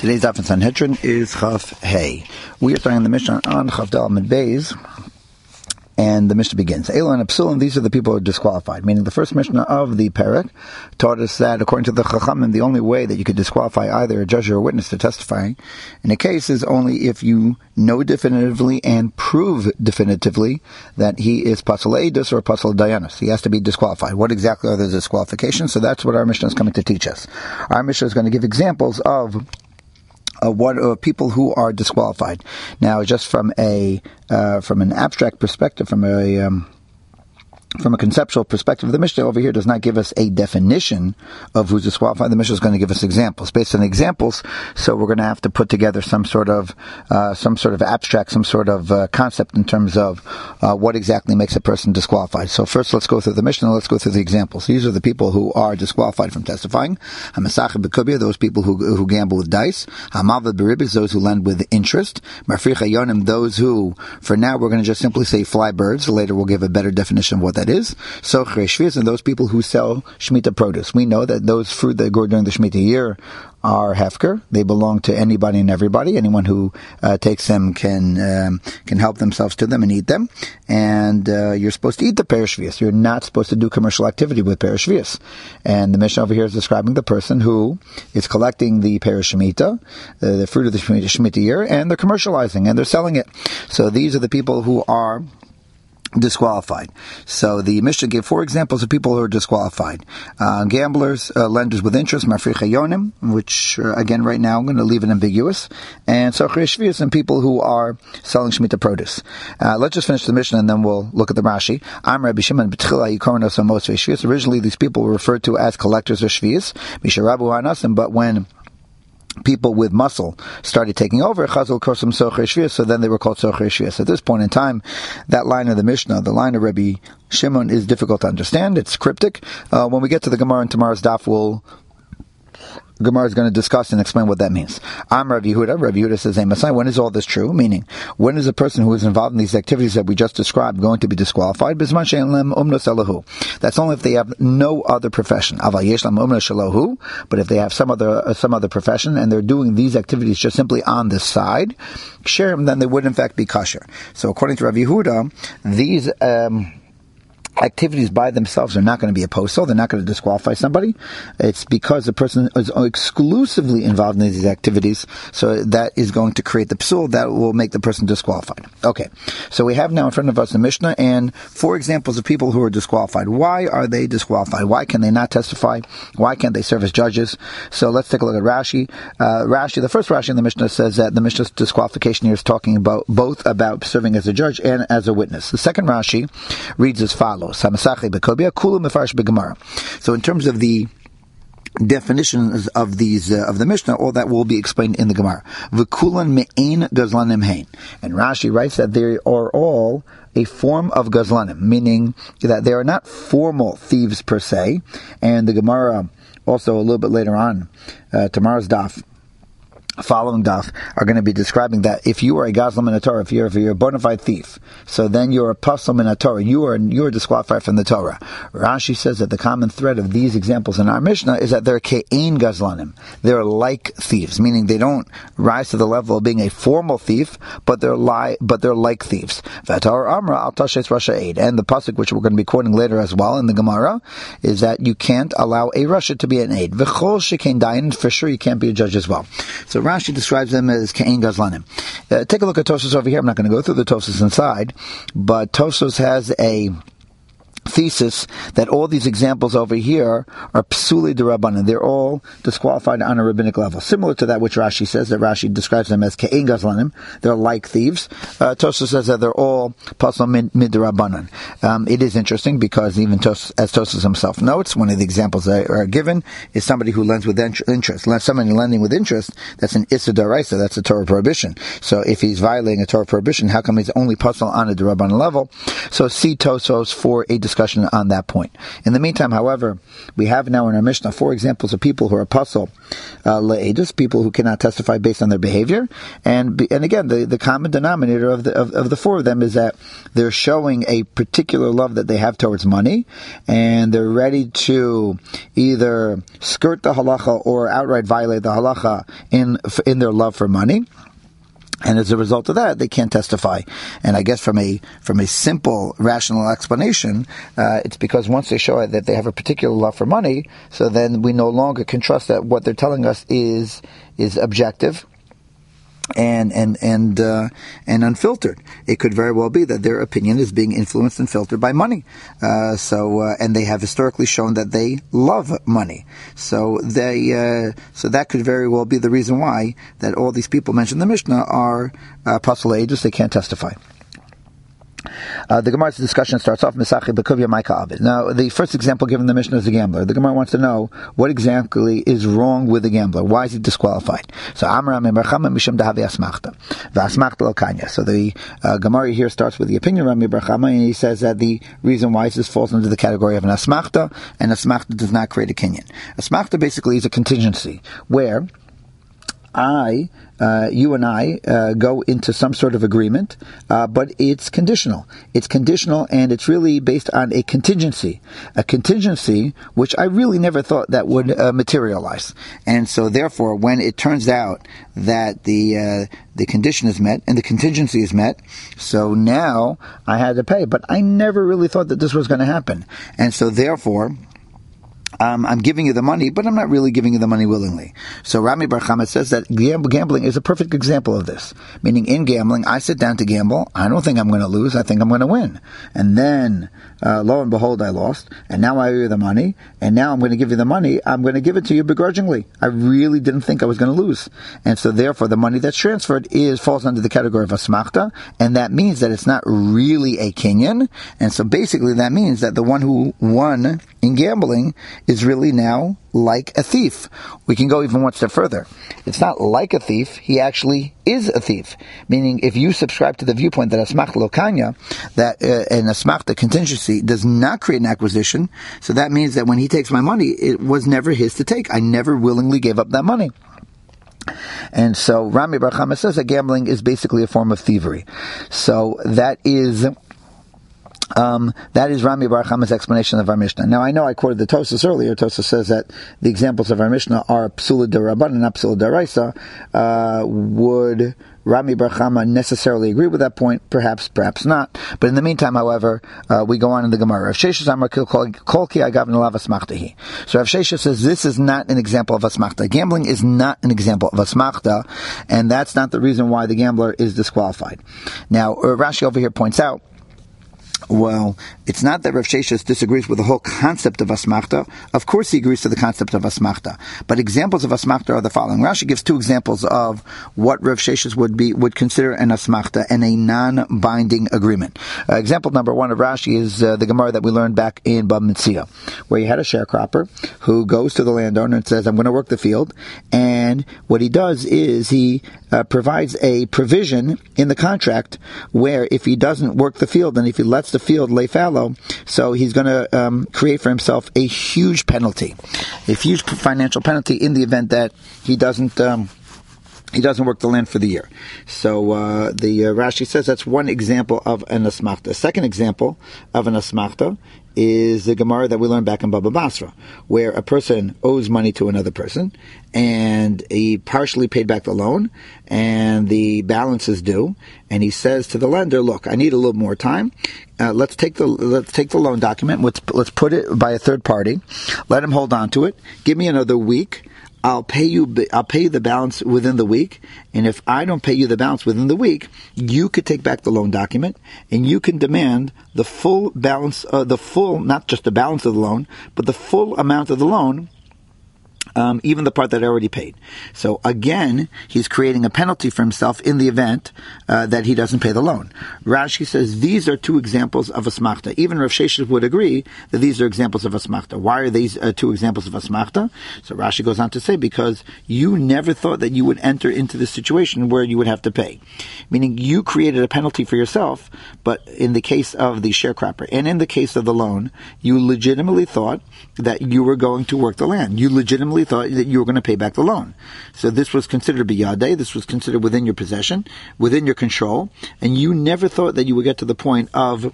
Today's daf in Sanhedrin is Chaf Hey. We are starting the Mishnah on Chaf Dal Amud Beis, and the Mishnah begins. Elon and Psulim, these are the people who are disqualified. Meaning the first Mishnah of the Perek taught us that according to the Chachamim, the only way that you could disqualify either a judge or a witness to testify in a case is only if you know definitively and prove definitively that he is Pasal Eidus or Pasal Dayanus. He has to be disqualified. What exactly are the disqualifications? So that's what our Mishnah is coming to teach us. Our Mishnah is going to give examples of people who are disqualified. Now, just from an abstract perspective, from a conceptual perspective, the Mishnah over here does not give us a definition of who's disqualified. The Mishnah is going to give us examples. Based on examples, so we're going to have to put together some sort of abstract, some sort of concept in terms of what exactly makes a person disqualified. So first, let's go through the Mishnah. Let's go through the examples. These are the people who are disqualified from testifying. Hamasachid b'kubya, those people who gamble with dice. Hamalvad b'ribis, those who lend with interest. Marfricha yonim, those who, for now, we're going to just simply say fly birds. Later, we'll give a better definition of what that is. So Shvius, and those people who sell Shemitah produce. We know that those fruit that grow during the Shemitah year are hefker. They belong to anybody and everybody. Anyone who takes them can help themselves to them and eat them. And you're supposed to eat the Perishvius. You're not supposed to do commercial activity with Perishvius. And the Mishnah over here is describing the person who is collecting the Perishmitah, the fruit of the Shemitah year, and they're commercializing and they're selling it. So these are the people who are disqualified. So the Mishnah gave 4 examples of people who are disqualified. Gamblers, lenders with interest, Marfricha yonim, which again right now I'm going to leave it ambiguous, and Sochri Shvius, and people who are selling Shemitah produce. Let's just finish the Mishnah and then we'll look at the Rashi. I'm Rabbi Shimon B'tchila Yikoros Amos Shvius. Originally these people were referred to as collectors of Shvius, Misharabu Hanasim, but when people with muscle started taking over, Chazal Kosam Socher Shvius, so then they were called Socher Shvius. At this point in time, that line of the Mishnah, the line of Rabbi Shimon, is difficult to understand. It's cryptic. When we get to the Gemara in tomorrow's daf, Gemara is going to discuss and explain what that means. I'm Rav Yehuda. Rav Yehuda says, hey, Messiah, when is all this true? Meaning, when is a person who is involved in these activities that we just described going to be disqualified? That's only if they have no other profession. But if they have some other profession and they're doing these activities just simply on the side, then they would in fact be kosher. So according to Rav Yehuda, these activities by themselves are not going to be a posel. They're not going to disqualify somebody. It's because the person is exclusively involved in these activities, so that is going to create the psul that will make the person disqualified. Okay, so we have now in front of us a Mishnah and 4 examples of people who are disqualified. Why are they disqualified? Why can they not testify? Why can't they serve as judges? So let's take a look at Rashi. The first Rashi in the Mishnah says that the Mishnah's disqualification here is talking about both about serving as a judge and as a witness. The second Rashi reads as follows. So in terms of the definitions of these of the Mishnah, all that will be explained in the Gemara. V'kulan me'ein gazlanim hein. And Rashi writes that they are all a form of gazlanim, meaning that they are not formal thieves per se. And the Gemara also a little bit later on, tomorrow's daf, following daf, are going to be describing that if you are a gazlam in a Torah, if you're a bona fide thief, so then you're a pasal in a Torah, you are disqualified from the Torah. Rashi says that the common thread of these examples in our Mishnah is that they're ke'ein gazlanim. They're like thieves, meaning they don't rise to the level of being a formal thief, but they're like thieves. V'atar amra al tashes rasha aid. And the pasuk, which we're going to be quoting later as well in the Gemara, is that you can't allow a rasha to be an aid. V'chol shekain dayan, for sure you can't be a judge as well. So Rashi describes them as Ke'en Gazlanim. Take a look at Tosfos over here. I'm not going to go through the Tosfos inside, but Tosfos has a thesis that all these examples over here are psuli d'Rabbanan. They're all disqualified on a rabbinic level. Similar to that which Rashi says, that Rashi describes them as Ke'en Gazlanim. They're like thieves. Tosfos says that they're all pasal mid d'Rabbanan. It is interesting because even as Tosfos himself notes, one of the examples that are given is somebody who lends with interest. Somebody lending with interest, that's an Issa D'Oraisa, that's a Torah prohibition. So if he's violating a Torah prohibition, how come he's only pasal on a d'Rabbanan level? So see Tosfos for a discussion on that point. In the meantime, however, we have now in our Mishnah 4 examples of people who are apostle le'edus, people who cannot testify based on their behavior, and again, the common denominator of the 4 of them is that they're showing a particular love that they have towards money, and they're ready to either skirt the halacha or outright violate the halacha in their love for money. And as a result of that, they can't testify. And I guess from a simple, rational explanation, it's because once they show that they have a particular love for money, so then we no longer can trust that what they're telling us is objective and unfiltered. It could very well be that their opinion is being influenced and filtered by money. And they have historically shown that they love money. So that could very well be the reason why that all these people mentioned in the Mishnah are apostle le'edus. They can't testify. The Gemara's discussion starts off Misachim B'Kuvya Maika Avid. Now, the first example given in the Mishnah is a gambler. The Gemara wants to know what exactly is wrong with the gambler. Why is he disqualified? So Amram Barchama Mishum Dahavi Asmachta V'Asmachta L'Kanya. So the Gemara here starts with the opinion of Rami Barchama, and he says that the reason why this falls under the category of an asmachta, and asmachta does not create a kinyan. Asmachta basically is a contingency where you and I go into some sort of agreement, but it's conditional. It's conditional, and it's really based on a contingency which I really never thought that would materialize. And so, therefore, when it turns out that the condition is met and the contingency is met, so now I had to pay. But I never really thought that this was going to happen, and so therefore, I'm giving you the money, but I'm not really giving you the money willingly. So Rami Bar Chama says that gambling is a perfect example of this. Meaning, in gambling, I sit down to gamble. I don't think I'm going to lose. I think I'm going to win. And then, lo and behold, I lost. And now I owe you the money. And now I'm going to give you the money. I'm going to give it to you begrudgingly. I really didn't think I was going to lose. And so therefore, the money that's transferred falls under the category of asmachta. And that means that it's not really a kinyan. And so basically that means that the one who won in gambling is really now like a thief. We can go even one step further. It's not like a thief, he actually is a thief. Meaning, if you subscribe to the viewpoint that asmachta lokanya, that an asmachta contingency does not create an acquisition, so that means that when he takes my money, it was never his to take. I never willingly gave up that money. And so Rami Bar Chama says that gambling is basically a form of thievery. So that is Rami Bar Chama's explanation of our Mishnah. Now, I know I quoted the Tosas earlier. Tosas says that the examples of our Mishnah are psula d'Rabban and not psula d'Oraisa. Would Rami Bar Chama necessarily agree with that point? Perhaps, perhaps not. But in the meantime, however, we go on in the Gemara. Rav Sheshes Amar Kol Ki Agav Nelav Asmachtahi. So Rav Sheshes says this is not an example of asmachta. Gambling is not an example of asmachta, and that's not the reason why the gambler is disqualified. Now, Rashi over here points out, well, it's not that Rav Sheshes disagrees with the whole concept of asmachta. Of course he agrees to the concept of asmachta. But examples of asmachta are the following. Rashi gives 2 examples of what Rav Sheshes would consider an asmachta and a non-binding agreement. Example number 1 of Rashi is the Gemara that we learned back in Bava Metzia, where you had a sharecropper who goes to the landowner and says, I'm going to work the field. And what he does is he provides a provision in the contract where if he doesn't work the field and if he lets the field lay fallow, so he's going to create for himself a huge penalty, a huge financial penalty in the event that he doesn't work the land for the year. So the Rashi says that's one example of an asmachta. A second example of an asmachta is the Gemara that we learned back in Baba Basra, where a person owes money to another person, and he partially paid back the loan, and the balance is due, and he says to the lender, look, I need a little more time. Let's take the loan document, let's put it by a third party, let him hold on to it, give me another week, I'll pay you the balance within the week, and if I don't pay you the balance within the week, you could take back the loan document, and you can demand the full balance, not just the balance of the loan, but the full amount of the loan even the part that I already paid. So again, he's creating a penalty for himself in the event that he doesn't pay the loan. Rashi says these are two examples of asmachta. Even Rav Sheshes would agree that these are examples of asmachta. Why are these two examples of asmachta? So Rashi goes on to say, because you never thought that you would enter into this situation where you would have to pay. Meaning you created a penalty for yourself, but in the case of the sharecropper and in the case of the loan, you legitimately thought that you were going to work the land. You legitimately thought that you were going to pay back the loan. So this was considered biyadei, this was considered within your possession, within your control, and you never thought that you would get to the point of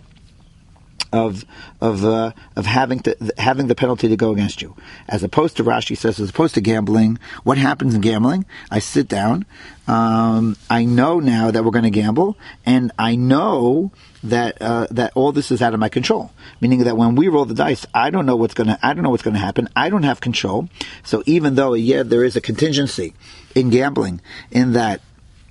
having the penalty to go against you. As opposed to, Rashi says, as opposed to gambling, what happens in gambling? I sit down, I know now that we're going to gamble, and I know that all this is out of my control. Meaning that when we roll the dice, I don't know what's going to happen. I don't have control. So even though, there is a contingency in gambling, in that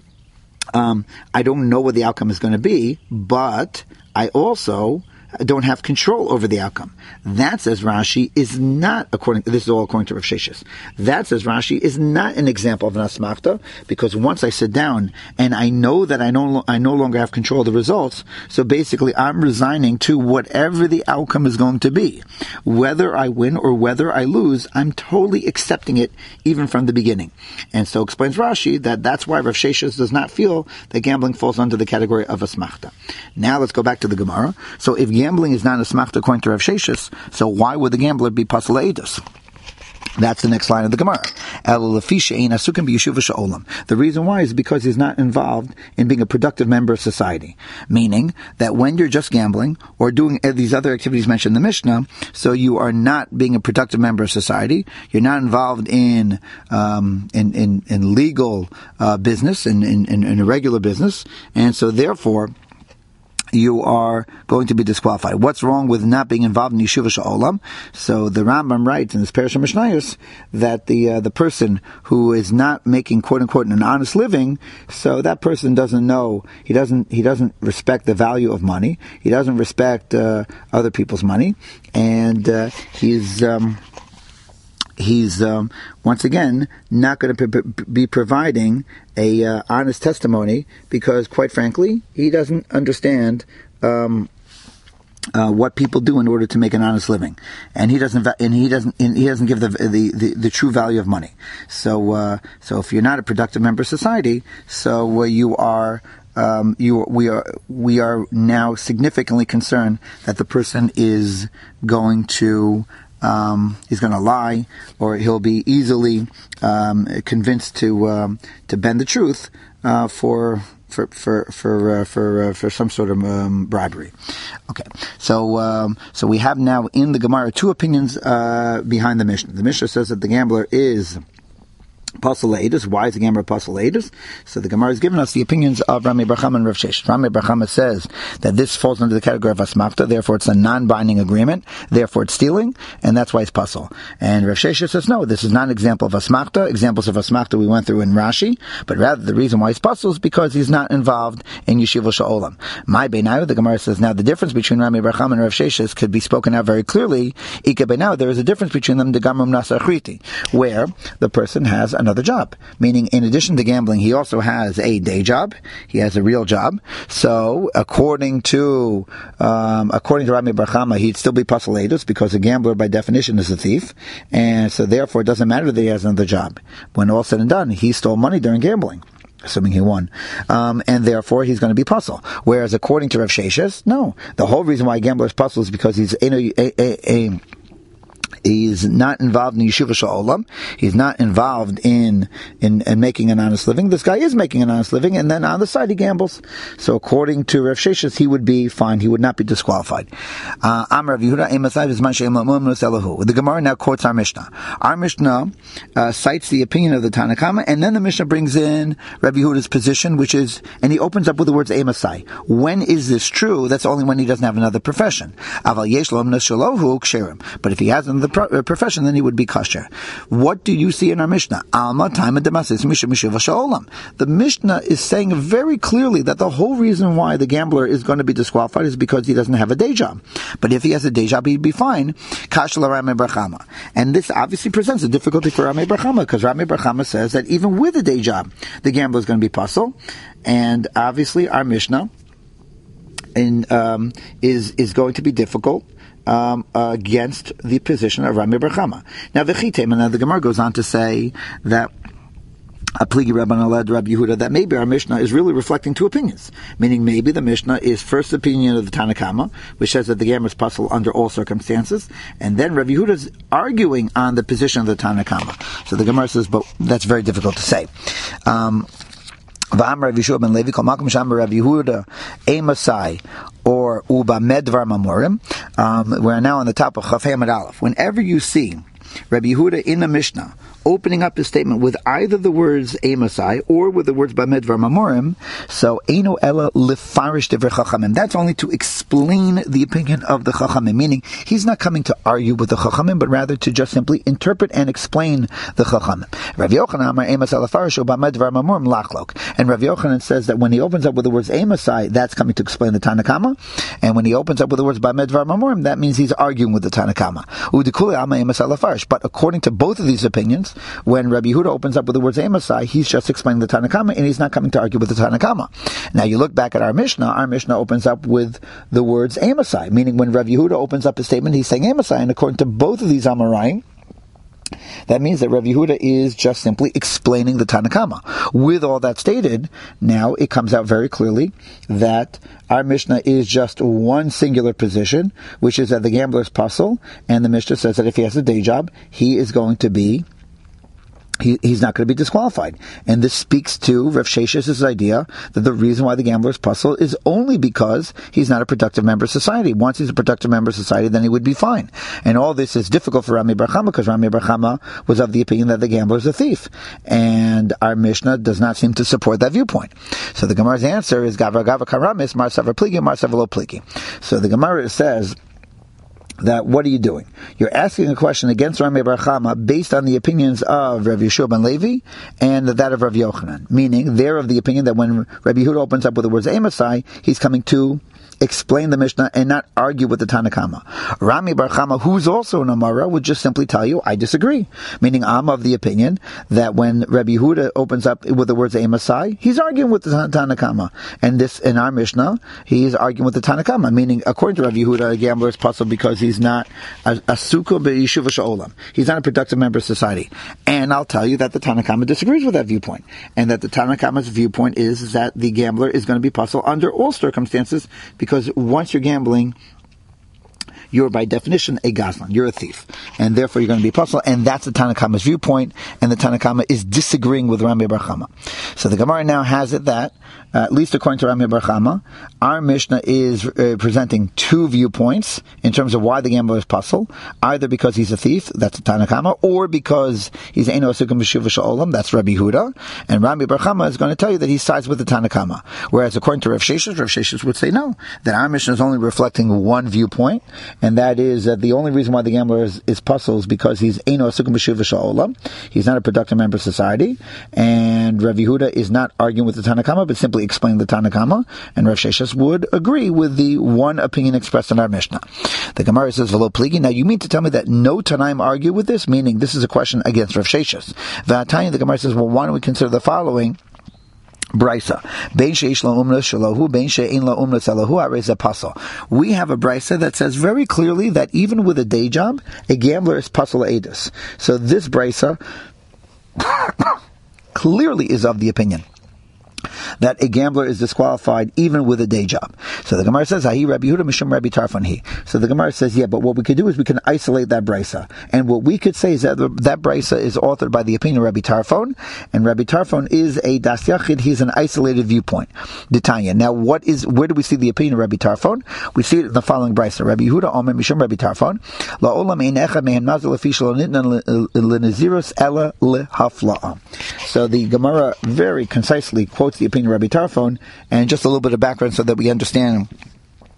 I don't know what the outcome is going to be, but I also don't have control over the outcome. That, says Rashi, is not this is all according to Rav Sheshes. That, says Rashi, is not an example of an asmachta, because once I sit down and I know that I no longer have control of the results, so basically I'm resigning to whatever the outcome is going to be. Whether I win or whether I lose, I'm totally accepting it even from the beginning. And so explains Rashi that that's why Rav Sheshes does not feel that gambling falls under the category of asmachta. Now let's go back to the Gemara. So if gambling is not a asmachta according to Rav Sheshes, so why would the gambler be pasal edus? That's the next line of the Gemara. The reason why is because he's not involved in being a productive member of society. Meaning that when you're just gambling or doing these other activities mentioned in the Mishnah, so you are not being a productive member of society. You're not involved in legal business, in a regular business, and so therefore you are going to be disqualified. What's wrong with not being involved in Yeshiva Sha'olam? So the Rambam writes in this Parashat Mishnayos that the person who is not making quote unquote an honest living, so that person doesn't know, he doesn't respect the value of money, he doesn't respect other people's money, and he's once again not going to be providing a honest testimony, because quite frankly he doesn't understand what people do in order to make an honest living, and he doesn't give the true value of money. So if you're not a productive member of society, so we are now significantly concerned that the person is going to he's going to lie, or he'll be easily convinced to bend the truth for some sort of bribery. Okay, so we have now in the Gemara two opinions behind the Mishnah. The Mishnah says that the gambler is pasal edus. Why is the gambler pasal edus? So the Gemara has given us the opinions of Rami bar Chama and Rav Sheshes. Rami bar Chama says that this falls under the category of asmachta, therefore it's a non-binding agreement, therefore it's stealing, and that's why it's pasal. And Rav Sheshes says no, this is not an example of asmachta. Examples of asmachta we went through in Rashi, but rather the reason why it's pasal is because he's not involved in Yeshiva Sha'olam. My beinayu, the Gemara says now the difference between Rami bar Chama and Rav Sheshes could be spoken out very clearly. Ika beinayu, there is a difference between them, the gamrum nasar chriti, where the person has another job. Meaning, in addition to gambling, he also has a day job. He has a real job. So, according to Rami bar Chama, he'd still be pasal edus, because a gambler, by definition, is a thief, and so therefore it doesn't matter that he has another job. When all said and done, he stole money during gambling, assuming he won, and therefore he's going to be pasal. Whereas, according to Rav Sheshes, no. The whole reason why a gambler is pasal is because he's he's not involved in Yeshiva Sha'olam. He's not involved in making an honest living. This guy is making an honest living, and then on the side he gambles. So according to Rav Sheshes, he would be fine. He would not be disqualified. The Gemara now quotes our Mishnah. Our Mishnah cites the opinion of the Tanna Kama, and then the Mishnah brings in Rabbi Yehuda's position, which is, and he opens up with the words Emasai. When is this true? That's only when he doesn't have another profession. But if he has another the profession, then he would be kosher. What do you see in our Mishnah? Alma Taima Demasis Misha Mishiva Sha'olam. The Mishnah is saying very clearly that the whole reason why the gambler is going to be disqualified is because he doesn't have a day job. But if he has a day job, he'd be fine. Kasha Rami Bar Chama. And this obviously presents a difficulty for Rami Bar Chama, because Rami Bar Chama says that even with a day job, the gambler is going to be puzzle. And obviously our Mishnah is going to be difficult against the position of Rami Bar Chama. Now the Gemara goes on to say that a pligi Rabban led Rabbi Yehuda, that maybe our Mishnah is really reflecting two opinions. Meaning maybe the Mishnah is first opinion of the Tanna Kama, which says that the gambler is puzzle under all circumstances, and then Rabbi Yehuda is arguing on the position of the Tanna Kama. So the Gemara says, but that's very difficult to say. V'am Rav Yeshua ben Levi kol makom sham Rav Yehuda Emasai or Uba Medvar Mamorim. We're now on the top of Chaf Hamad Aleph. Whenever you see Rabbi Yehuda in the Mishnah opening up his statement with either the words Emasai or with the words Bamedvar Mamorim, so Eino Ela Lefarish Devre Chachamim. That's only to explain the opinion of the Chachamim, meaning he's not coming to argue with the Chachamim, but rather to just simply interpret and explain the Chachamim. Rav Yochanan Amar Emasai Lefarish Bamedvar Mamorim Lachlok. And Rav Yochanan says that when he opens up with the words Emasai, that's coming to explain the Tanna Kama, and when he opens up with the words Bamedvar Mamorim, that means he's arguing with the Tanna Kama. Udikule Ama Emasai Lefarish. But according to both of these opinions, when Rabbi Yehuda opens up with the words Emasai, he's just explaining the Tanna Kama, and he's not coming to argue with the Tanna Kama. Now you look back at our Mishnah opens up with the words Emasai, meaning when Rabbi Yehuda opens up his statement, he's saying Emasai, and according to both of these Amoraim, that means that Rav Yehuda is just simply explaining the Tanna Kama. With all that stated, now it comes out very clearly that our Mishnah is just one singular position, which is that the gambler is puzzle, and the Mishnah says that if he has a day job, he is going to be he's not going to be disqualified. And this speaks to Rav Shesh's idea that the reason why the gambler is puzzle is only because he's not a productive member of society. Once he's a productive member of society, then he would be fine. And all this is difficult for Rami Bar Chama, because Rami Bar Chama was of the opinion that the gambler is a thief. And our Mishnah does not seem to support that viewpoint. So the Gemara's answer is Gavra Gavra Karamis, Mar Savar Pligi, Mar Savar Lo Pligi. So the Gemara says that what are you doing? You're asking a question against Rami Bar Chama based on the opinions of Rav Yeshua ben Levi and that of Rav Yochanan. Meaning, they're of the opinion that when Rabbi Yehuda opens up with the words Emasai, he's coming to explain the Mishnah and not argue with the Tanna Kama. Rami Bar Chama, who's also an Amara, would just simply tell you, I disagree. Meaning, I'm of the opinion that when Rabbi Yehuda opens up with the words Emasai, he's arguing with the Tanna Kama. And this, in our Mishnah, he is arguing with the Tanna Kama. Meaning, according to Rabbi Yehuda, a gambler is puzzled because he's not a sukkah be'yeshuva sha'olam. He's not a productive member of society. And I'll tell you that the Tanna Kama disagrees with that viewpoint. And that the Tanna Kama's viewpoint is that the gambler is going to be puzzled under all circumstances, because once you're gambling, you're by definition a gazlan, you're a thief, and therefore you're going to be puzzled, and that's the Tanna Kama's viewpoint, and the Tanna Kama is disagreeing with Rami Bar Chama. So the Gemara now has it that, at least according to Rami Bar Chama, our Mishnah is presenting two viewpoints in terms of why the gambler is puzzled, either because he's a thief, that's the Tanna Kama, or because he's Eino Asukim B'Shuva Sha'olam, that's Rabbi Yehuda, and Rami Bar Chama is going to tell you that he sides with the Tanna Kama. Whereas according to Rav Sheshes would say no, that our Mishnah is only reflecting one viewpoint, and that is that the only reason why the gambler is puzzled is because he's Eino Asukim B'Shuva Sha'olam, he's not a productive member of society, and Rav Yehuda is not arguing with the Tanna Kama, but simply explaining the Tanna Kama, and Rav Sheshes would agree with the one opinion expressed in our Mishnah. The Gemara says, V'lo pligi. Now you mean to tell me that no Tanaim argue with this? Meaning this is a question against Rav Sheshes. V'atanya, the Gemara says, well, why don't we consider the following Brisa. Bein sheish la umna shalahu, bein she'ein la umna salahu, areza pasal. We have a brisa that says very clearly that even with a day job, a gambler is pasal edus. So this brisa clearly is of the opinion that a gambler is disqualified even with a day job. So the Gemara says, Hahi Rabbi Yehuda Mishum Rabbi Tarfon Hi. So the Gemara says, yeah, but what we could do is we can isolate that brisa. And what we could say is that that brisa is authored by the opinion of Rabbi Tarfon, and Rabbi Tarfon is a Das Yachid, he's an isolated viewpoint. D'Tanya. Now where do we see the opinion of Rabbi Tarfon? We see it in the following brisa. Rabbi Yehuda Omer Mishum Rabbi Tarfon, La'olam ein echad mehem nazal lefi shelo nitnan lenazirus ela lehafla'a. So the Gemara very concisely quotes the opinion of Rabbi Tarfon, and just a little bit of background so that we understand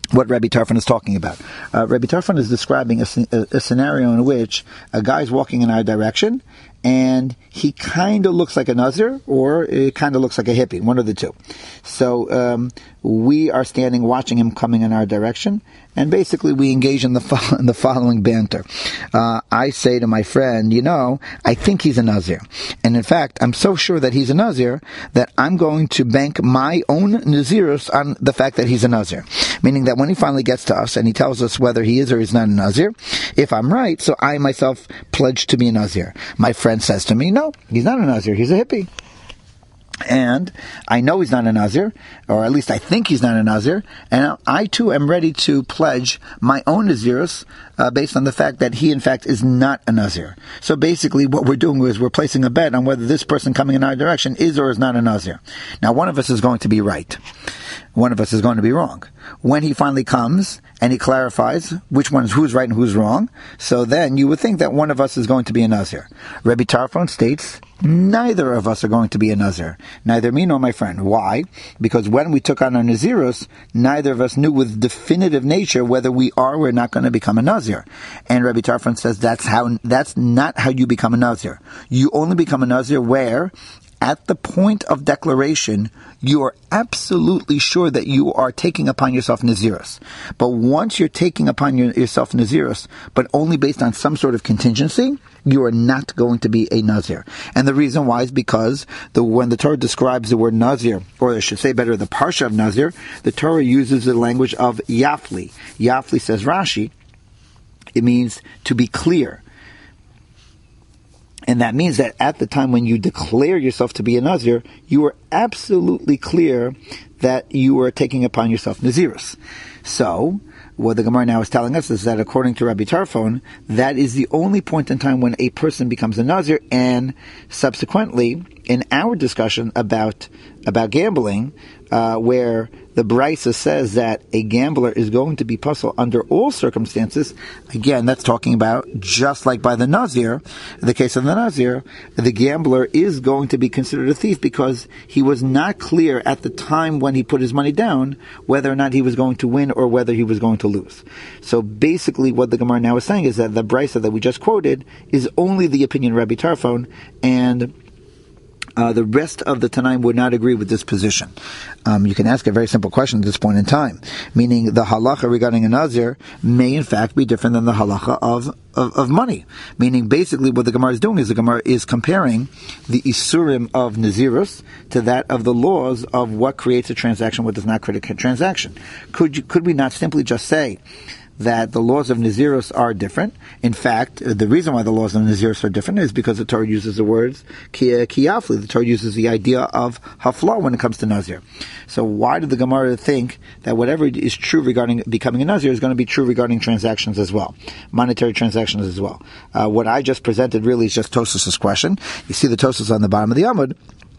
what Rabbi Tarfon is talking about. Rabbi Tarfon is describing a scenario in which a guy's walking in our direction, and he kind of looks like a Nazir, or it kind of looks like a hippie, one of the two. So we are standing watching him coming in our direction, and basically we engage in the following banter. I say to my friend, I think he's a Nazir. And in fact, I'm so sure that he's a Nazir that I'm going to bank my own Nazirus on the fact that he's a Nazir. Meaning that when he finally gets to us and he tells us whether he is or is not a Nazir, if I'm right, so I myself pledge to be a Nazir. My friend says to me, no, he's not a Nazir, he's a hippie. And I know he's not a Nazir, or at least I think he's not a Nazir, and I too am ready to pledge my own Nazirus based on the fact that he in fact is not a Nazir. So basically what we're doing is we're placing a bet on whether this person coming in our direction is or is not a Nazir. Now one of us is going to be right. One of us is going to be wrong. When he finally comes and he clarifies who's right and who's wrong, so then you would think that one of us is going to be a Nazir. Rabbi Tarfon states, neither of us are going to be a Nazir. Neither me nor my friend. Why? Because when we took on our Nazirus, neither of us knew with definitive nature whether we are or not going to become a Nazir. And Rabbi Tarfon says that's not how you become a Nazir. You only become a Nazir where, at the point of declaration, you are absolutely sure that you are taking upon yourself Nazirus. But once you're taking upon yourself Nazirus, but only based on some sort of contingency, you are not going to be a Nazir. And the reason why is because when the Torah describes the word Nazir, or I should say better, the Parsha of Nazir, the Torah uses the language of Yafli. Yafli, says Rashi, it means to be clear. And that means that at the time when you declare yourself to be a Nazir, you are absolutely clear that you are taking upon yourself Nazirus. So, what the Gemara now is telling us is that according to Rabbi Tarfon, that is the only point in time when a person becomes a Nazir, and subsequently, in our discussion about gambling, where the Brisa says that a gambler is going to be puzzled under all circumstances, again, that's talking about just like by the Nazir, in the case of the Nazir, the gambler is going to be considered a thief because he was not clear at the time when he put his money down whether or not he was going to win or whether he was going to lose. So basically what the Gemara now is saying is that the Brisa that we just quoted is only the opinion of Rabbi Tarfon, and the rest of the Tanaim would not agree with this position. You can ask a very simple question at this point in time, meaning the halacha regarding a Nazir may in fact be different than the halacha of money. Meaning basically what the Gemara is doing is the Gemara is comparing the Isurim of Nazirus to that of the laws of what creates a transaction, what does not create a transaction. Could we not simply just say that the laws of Nazirus are different? In fact, the reason why the laws of Nazirus are different is because the Torah uses the words kiyafli. The Torah uses the idea of hafla when it comes to Nazir. So why did the Gemara think that whatever is true regarding becoming a Nazir is going to be true regarding transactions as well, monetary transactions as well? What I just presented really is just Tosfos' question. You see the Tosfos on the bottom of the Amud.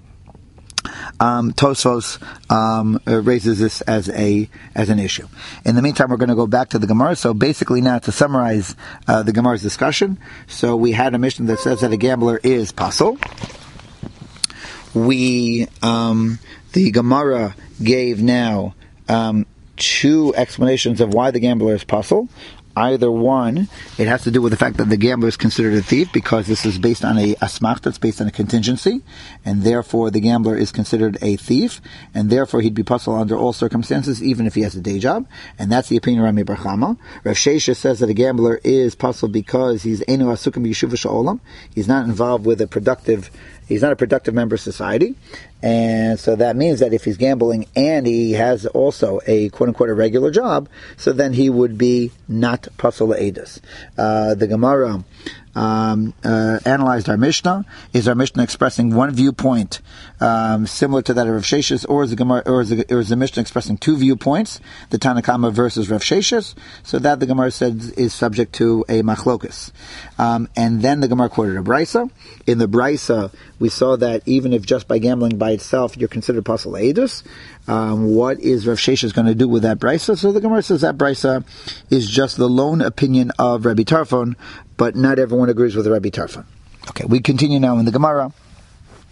Tosfos raises this as an issue. In the meantime, we're going to go back to the Gemara. So basically now, to summarize the Gemara's discussion, so we had a mission that says that a gambler is pasul. The Gemara gave now two explanations of why the gambler is pasul. Either one, it has to do with the fact that the gambler is considered a thief because this is based on a asmach, that's based on a contingency, and therefore the gambler is considered a thief, and therefore he'd be puzzled under all circumstances, even if he has a day job, and that's the opinion of Rami Bar Chama. Rav Shesha says that a gambler is puzzled because he's enu asukim b'yeshuva sha'olam, he's not involved with he's not a productive member of society, and so that means that if he's gambling and he has also a quote-unquote a regular job, so then he would be not pasul le'edus. The Gemara analyzed our Mishnah. Is our Mishnah expressing one viewpoint similar to that of Rav Sheshes, or is the Mishnah expressing two viewpoints, the Tanna Kama versus Rav Sheshes? So that the Gemara said is subject to a machlokus. And then the Gemara quoted a Brisa. In the Brisa, we saw that even if just by gambling by itself you're considered pasul le'edus, what is Rav Sheshes going to do with that Brisa? So the Gemara says that Brisa is just the lone opinion of Rabbi Tarfon, but not everyone agrees with Rabbi Tarfon. Okay, we continue now in the Gemara.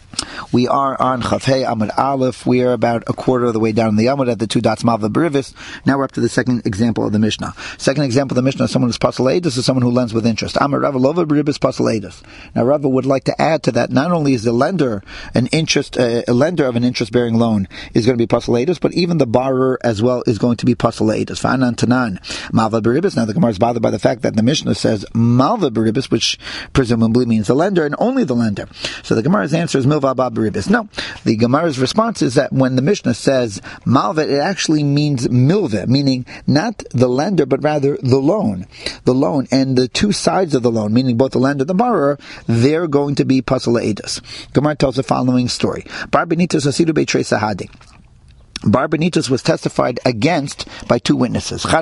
We are on Chafhei Amud Aleph. We are about a quarter of the way down the Amud at the 2 dots Malva Berivis. Now we're up to the second example of the Mishnah. Second example of the Mishnah, someone who's Pasaladus is someone who lends with interest. Amar Rava Lova Beribis Pasaladus. Now Rava would like to add to that, not only is the lender a lender of an interest-bearing loan is going to be Pasaladus, but even the borrower as well is going to be Pasaladus. Fa'anan Tanan Malva Beribis. Now the Gemara is bothered by the fact that the Mishnah says Malva Beribis, which presumably means the lender and only the lender. So the Gemara's answer is Milva Ba Beribis. No, the Gemara's response is that when the Mishnah says Malva, it actually means Milva, meaning not the lender, but rather the loan. The loan and the two sides of the loan, meaning both the lender and the borrower, they're going to be Pasaladus. Gemara tells the following story. Bar Benitus Asidu Beitrei Sahadi. Bar Benitus was testified against by two witnesses. One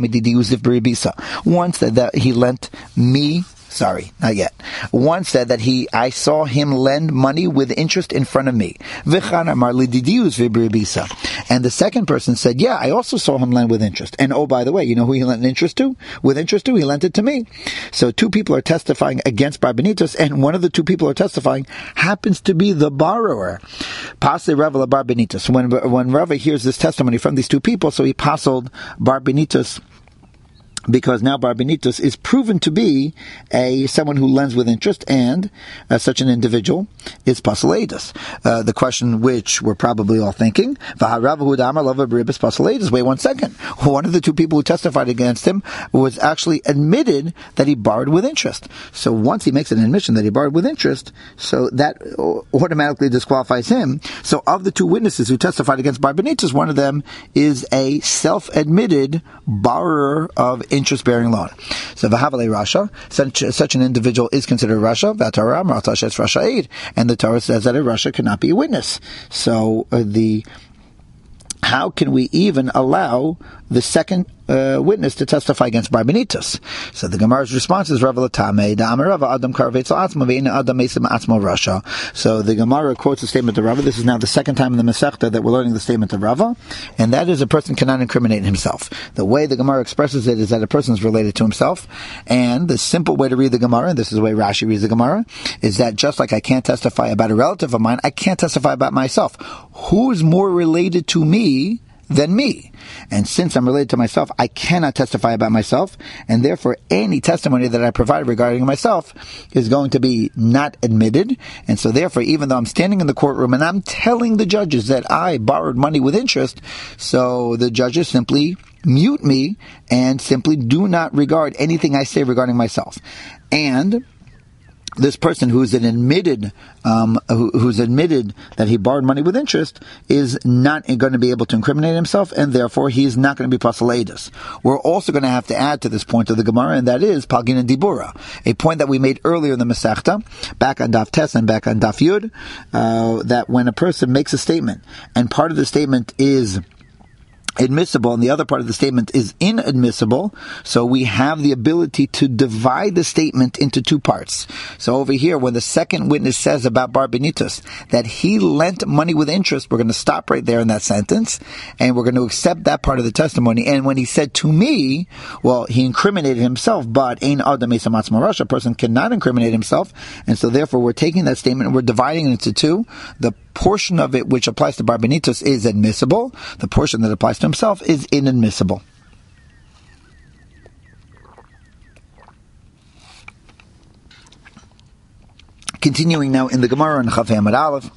said that he lent me. Sorry, not yet. One said that I saw him lend money with interest in front of me. And the second person said, yeah, I also saw him lend with interest. And oh, by the way, you know who he lent interest to? With interest to, he lent it to me. So two people are testifying against Bar Benitus, and one of the two people are testifying happens to be the borrower. Pasle Rava Bar Benitus. When Rava hears this testimony from these two people, so he pasoled Bar Benitus, because now Bar Benitus is proven to be someone who lends with interest, and such an individual is Pasaladus. The question which we're probably all thinking, wait 1 second. One of the two people who testified against him was actually admitted that he borrowed with interest. So once he makes an admission that he borrowed with interest, so that automatically disqualifies him. So of the two witnesses who testified against Bar Benitus, one of them is a self-admitted borrower of interest-bearing loan. So Vahavale Rasha, such an individual is considered Rasha. Vatara Marta Shes Rasha Aid, and the Torah says that a Rasha cannot be a witness. So how can we even allow the second witness to testify against Bar Benitus? So the Gemara's response is Rava Latame, Da'amar Rava Adam Karvetzel Atzma Ve'ina Adam Mesim Atzma Rasha. So the Gemara quotes the statement of Rava. This is now the second time in the Masechta that we're learning the statement of Rava, and that is a person cannot incriminate himself. The way the Gemara expresses it is that a person is related to himself, and the simple way to read the Gemara, and this is the way Rashi reads the Gemara, is that just like I can't testify about a relative of mine, I can't testify about myself. Who's more related to me than me? And since I'm related to myself, I cannot testify about myself, and therefore any testimony that I provide regarding myself is going to be not admitted. And so therefore, even though I'm standing in the courtroom and I'm telling the judges that I borrowed money with interest, so the judges simply mute me and simply do not regard anything I say regarding myself. And this person who's admitted that he borrowed money with interest is not going to be able to incriminate himself, and therefore he is not going to be Pasaladus. We're also going to have to add to this point of the Gemara, and that is Palgin and Dibura, a point that we made earlier in the Masechta, back on Daf Tes and back on Daf Yud, that when a person makes a statement, and part of the statement is admissible and the other part of the statement is inadmissible, so we have the ability to divide the statement into two parts. So over here, when the second witness says about Bar Benitus that he lent money with interest, we're going to stop right there in that sentence, and we're going to accept that part of the testimony. And when he said to me, well, he incriminated himself, but Ein Adam Mesim Atzmo Rasha, a person cannot incriminate himself, and so therefore we're taking that statement and we're dividing it into two. The portion of it which applies to Bar Benitus is admissible. The portion that applies to himself is inadmissible. Continuing now in the Gemara on Chafei Amud Aleph.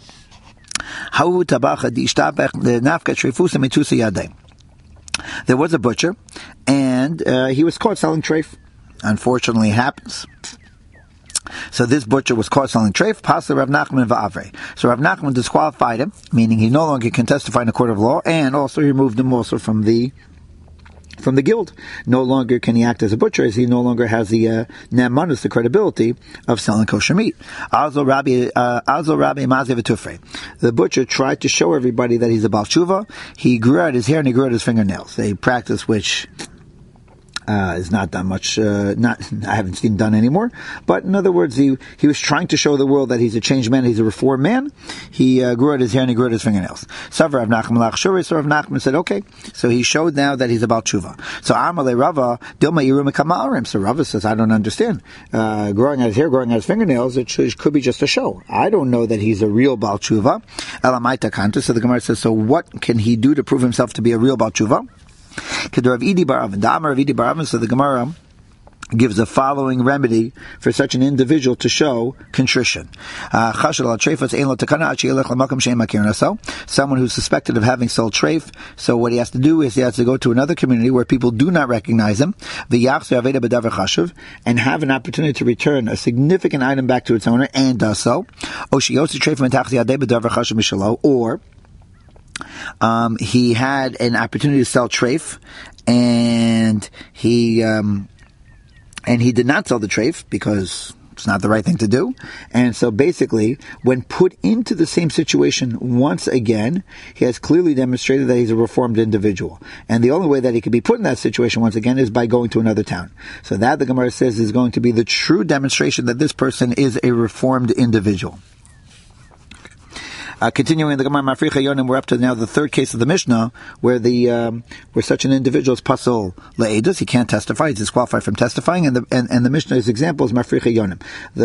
There was a butcher, and he was caught selling treif. Unfortunately, it happens. So this butcher was caught selling treif, passed Rav Nachman va'avrei. So Rav Nachman disqualified him, meaning he no longer can testify in a court of law, and also he removed him also from the guild. No longer can he act as a butcher, as he no longer has the ne'emanus, the credibility of selling kosher meat. Also Rabbi Mazeh v'tufrei. The butcher tried to show everybody that he's a Baal Tshuva. He grew out his hair and he grew out his fingernails. A practice which is not done much. I haven't seen done anymore. But in other words, he was trying to show the world that he's a changed man, he's a reformed man. He grew out his hair and he grew out his fingernails. So Rav Nachman said, okay. So he showed now that he's about tshuva. So Amalei Rava Dilma Yirum Kamarim. So Rava says, I don't understand. Growing out his hair, growing out his fingernails, it could be just a show. I don't know that he's a real Baal Tshuva. Elamaita Kantu. So the Gemara says, so what can he do to prove himself to be a real Baal Tshuva? So the Gemara gives the following remedy for such an individual to show contrition. Someone who's suspected of having sold treif, so what he has to do is he has to go to another community where people do not recognize him, and have an opportunity to return a significant item back to its owner, and does so. Or he had an opportunity to sell treif, and he did not sell the treif because it's not the right thing to do. And so basically, when put into the same situation once again, he has clearly demonstrated that he's a reformed individual. And the only way that he could be put in that situation once again is by going to another town. So that, the Gemara says, is going to be the true demonstration that this person is a reformed individual. Continuing the Gemara Mafricha Yonim, we're up to now the third case of the Mishnah, where where such an individual is pasol le'edus, he can't testify, he's disqualified from testifying, and the Mishnah's example is Mafricha Yonim.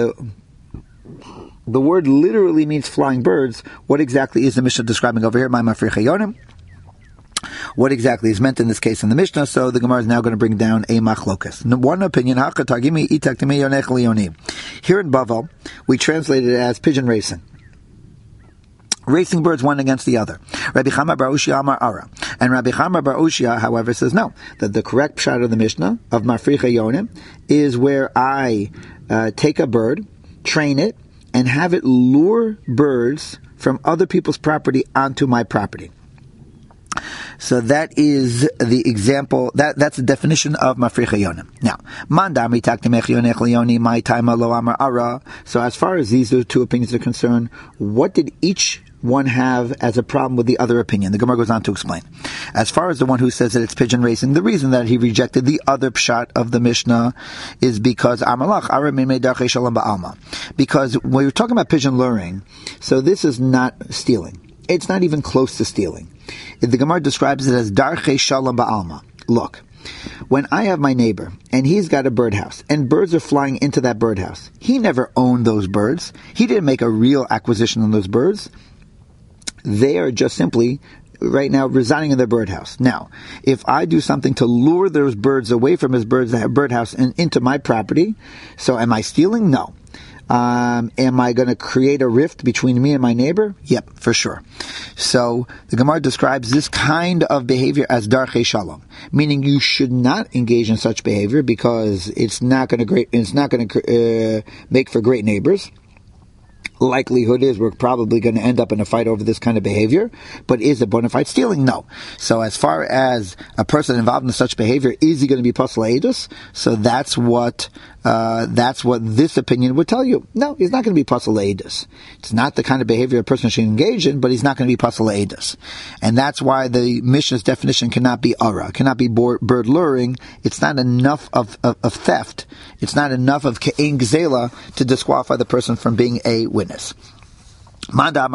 The word literally means flying birds. What exactly is the Mishnah describing over here? My Mafricha Yonim. What exactly is meant in this case in the Mishnah? So the Gemara is now going to bring down a machlokas. One opinion, here in Bavel, we translate it as pigeon racing. Racing birds one against the other. Rabbi Chama bar Ushia Amar Ara. And Rabbi Chama bar Ushia, however, says no, that the correct pshat of the Mishnah of Mafricha Yonim is where I take a bird, train it, and have it lure birds from other people's property onto my property. So that is the example, that's the definition of Mafricha Yonim. Now, Mandami Taktimech Yonech Leoni, my time Lo Amar Ara. So as far as these two opinions are concerned, what did each one have as a problem with the other opinion? The Gemara goes on to explain. As far as the one who says that it's pigeon racing, the reason that he rejected the other pshat of the Mishnah is because because when you're talking about pigeon luring, so this is not stealing. It's not even close to stealing. The Gemara describes it as darchei shalom ba'alma. Look, when I have my neighbor, and he's got a birdhouse, and birds are flying into that birdhouse, he never owned those birds. He didn't make a real acquisition on those birds. They are just simply, right now, residing in their birdhouse. Now, if I do something to lure those birds away from his birdhouse and into my property, so am I stealing? No. Am I going to create a rift between me and my neighbor? Yep, for sure. So the Gemara describes this kind of behavior as darchei shalom, meaning you should not engage in such behavior because it's not going to make for great neighbors. Likelihood is we're probably going to end up in a fight over this kind of behavior, but is it bona fide stealing? No. So as far as a person involved in such behavior, is he going to be pasal edus? So that's what this opinion would tell you. No, he's not going to be pasal edus. It's not the kind of behavior a person should engage in, but he's not going to be pasal edus. And that's why the Mishnah's definition cannot be ara, cannot be bird luring. It's not enough of theft. It's not enough of ke'en gzela to disqualify the person from being a witness. Now, as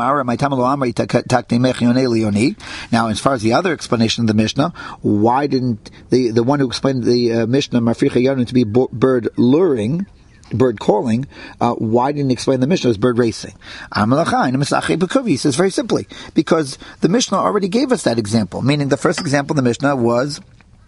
far as the other explanation of the Mishnah, why didn't the one who explained the Mishnah Mafricha Yonim to be bird luring, bird calling, why didn't he explain the Mishnah as bird racing? He says very simply, because the Mishnah already gave us that example, meaning the first example of the Mishnah was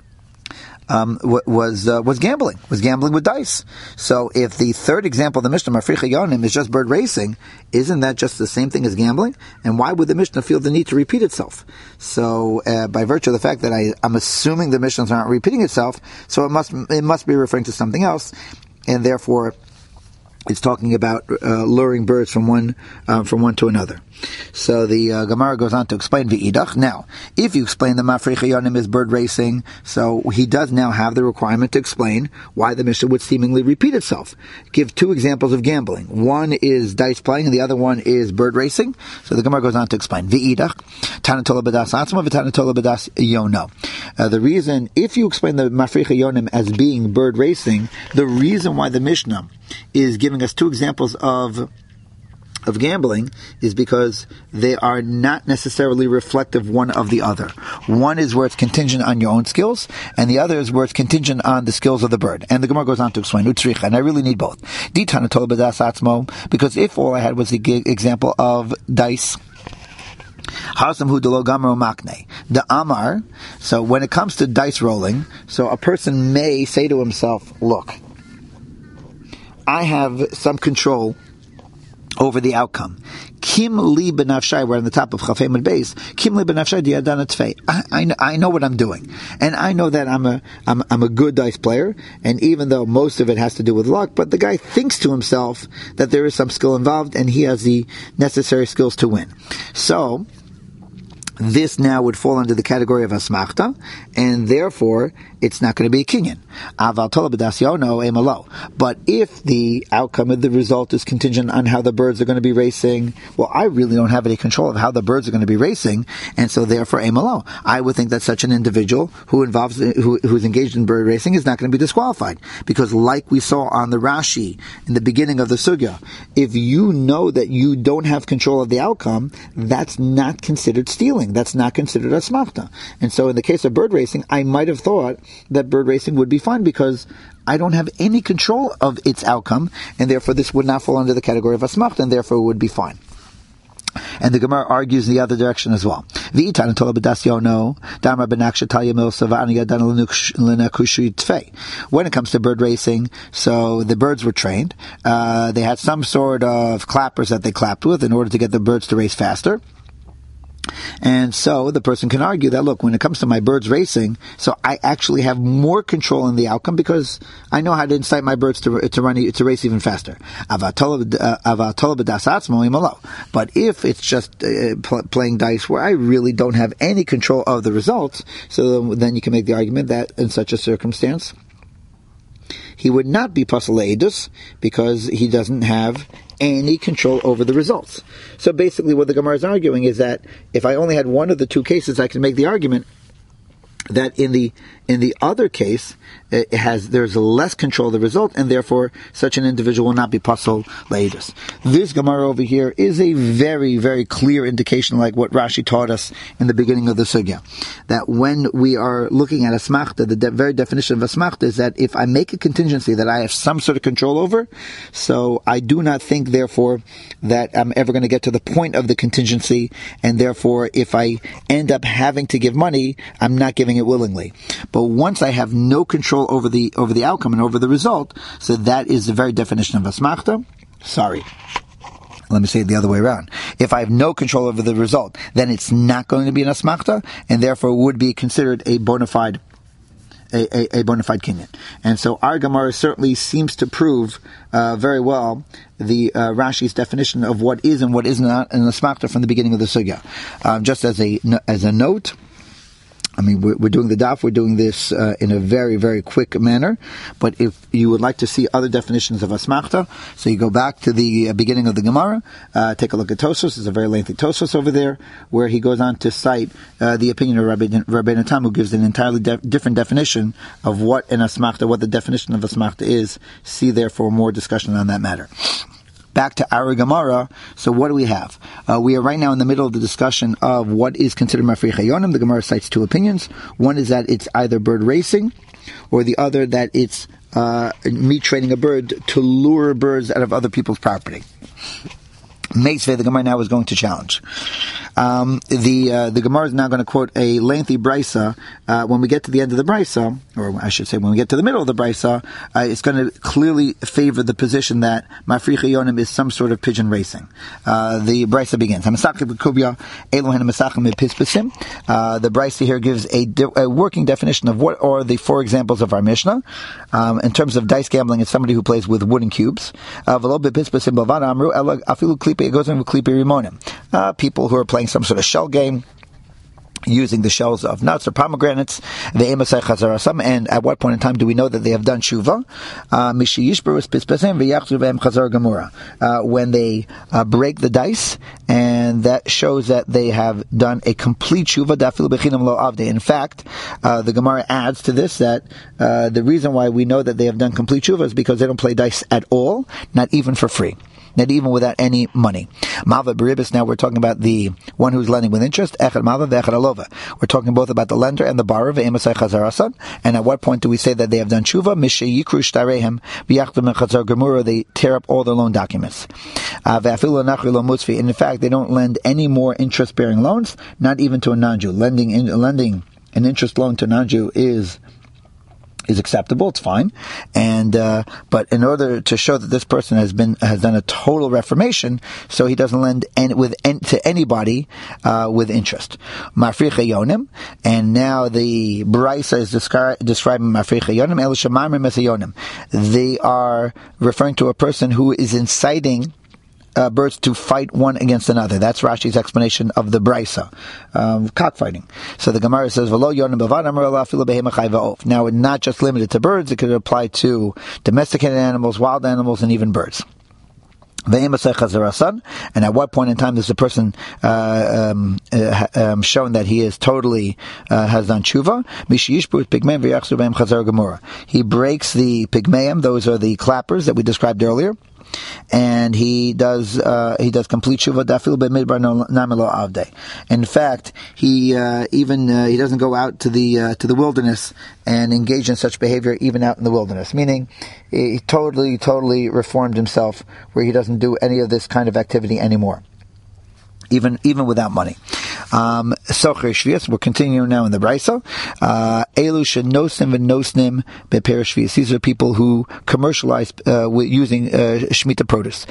gambling with dice. So if the third example of the Mishnah, Mafricha Yonim, is just bird racing, isn't that just the same thing as gambling? And why would the Mishnah feel the need to repeat itself? So by virtue of the fact that I'm assuming the Mishnahs aren't repeating itself, so it must be referring to something else, and therefore it's talking about luring birds from one to another. So the Gemara goes on to explain v'idach. Now, if you explain the Mafrech Hayonim is bird racing, so he does now have the requirement to explain why the Mishnah would seemingly repeat itself. Give two examples of gambling. One is dice playing, and the other one is bird racing. So the Gemara goes on to explain v'idach. Tanatola b'das atzma v'tanatola b'das yono. The reason, if you explain the Mafrech Hayonim as being bird racing, the reason why the Mishnah is giving us two examples of gambling is because they are not necessarily reflective one of the other. One is where it's contingent on your own skills, and the other is where it's contingent on the skills of the bird. And the Gemara goes on to explain, Utricha, and I really need both. Because if all I had was the example of dice, the Amar, so when it comes to dice rolling, so a person may say to himself, look, I have some control over the outcome. Kim li benafshai, we're on the top of Chafem and Beis. Kim li benafshai diadana tfei. I know what I'm doing, and I know that I'm a good dice player. And even though most of it has to do with luck, but the guy thinks to himself that there is some skill involved, and he has the necessary skills to win. So this now would fall under the category of asmachta, and therefore it's not going to be a kinyan. But if the outcome of the result is contingent on how the birds are going to be racing, well, I really don't have any control of how the birds are going to be racing, and so therefore emalo. I would think that such an individual who is engaged in bird racing is not going to be disqualified, because like we saw on the Rashi in the beginning of the sugya, if you know that you don't have control of the outcome, that's not considered stealing. That's not considered asmachta. And so in the case of bird racing, I might have thought that bird racing would be fine because I don't have any control of its outcome, and therefore this would not fall under the category of asmachta, and therefore it would be fine. And the Gemara argues in the other direction as well. When it comes to bird racing, so the birds were trained. They had some sort of clappers that they clapped with in order to get the birds to race faster. And so the person can argue that, look, when it comes to my birds racing, so I actually have more control in the outcome because I know how to incite my birds to race even faster. But if it's just playing dice where I really don't have any control of the results, so then you can make the argument that in such a circumstance, he would not be pasal le'edus because he doesn't have any control over the results. So basically what the Gemara is arguing is that if I only had one of the two cases, I can make the argument that in the other case, there's less control of the result, and therefore such an individual will not be pasal le'edus. This Gemara over here is a very, very clear indication, like what Rashi taught us in the beginning of the sugya, that when we are looking at asmachta, the very definition of asmachta is that if I make a contingency that I have some sort of control over, so I do not think, therefore, that I'm ever going to get to the point of the contingency, and therefore, if I end up having to give money, I'm not giving it willingly. But once I have no control over the outcome and over the result, so that is the very definition of asmachta. Sorry. Let me say it the other way around. If I have no control over the result, then it's not going to be an asmachta, and therefore would be considered a bona fide kinyan. And so our Gemara certainly seems to prove very well the Rashi's definition of what is and what is not an asmachta from the beginning of the sugya. Just as a note, I mean, we're doing the daf, we're doing this in a very, very quick manner, but if you would like to see other definitions of asmachta, so you go back to the beginning of the Gemara, take a look at Tosfos. There's a very lengthy Tosfos over there, where he goes on to cite the opinion of Rabbeinu Tam, who gives an entirely different definition of what an asmachta, what the definition of asmachta is. See therefore more discussion on that matter. Back to our Gemara, so what do we have? We are right now in the middle of the discussion of what is considered Mafrech Hayonim. The Gemara cites two opinions. One is that it's either bird racing, or the other that it's me training a bird to lure birds out of other people's property. Meisvei, the Gemara now is going to challenge. The Gemara is now going to quote a lengthy brisa. When we get to the end of the brisa, or I should say when we get to the middle of the Brisa, it's going to clearly favor the position that Mafricha Yonim is some sort of pigeon racing. The Brisa begins. The Brisa here gives a working definition of what are the four examples of our Mishnah. In terms of dice gambling, it's somebody who plays with wooden cubes. People who are playing some sort of shell game, using the shells of nuts or pomegranates, and at what point in time do we know that they have done tshuva? When they break the dice, and that shows that they have done a complete tshuva. In fact, the Gemara adds to this that the reason why we know that they have done complete tshuva is because they don't play dice at all, not even for free. Not even without any money. Malva Beribis, now we're talking about the one who's lending with interest. Echad Malva ve'echad Alova. We're talking both about the lender and the borrower. Ve'emasai chazarasan. And at what point do we say that they have done tshuva? Mishayikru shtarehem v'yachtum chazar gemura. They tear up all their loan documents. Ve'afilu nachri lo mutzvi. And in fact, they don't lend any more interest-bearing loans, not even to a non-Jew. Lending an interest loan to a non-Jew is acceptable, it's fine, and but in order to show that this person has done a total reformation, so he doesn't lend to anybody with interest. Mafricha Yonim, and now the Brisa is describing Mafricha Yonim. El Shemamrim Mesayonim. They are referring to a person who is inciting birds to fight one against another. That's Rashi's explanation of the Brisa, cockfighting. So the Gemara says, now it's not just limited to birds, it could apply to domesticated animals, wild animals, and even birds. And at what point in time does the person shown that he is totally has done tshuva? He breaks the pygmeim; those are the clappers that we described earlier, and he does complete tshuva. In fact, he doesn't go out to the wilderness and engage in such behavior even out in the wilderness. Meaning, he totally reformed himself, where he doesn't do any of this kind of activity anymore, even without money. Socher Shvius, we're continuing now in the Brisa. Elu shenosim v'nosnim beper Shvius. These are people who commercialize using Shemitah produce.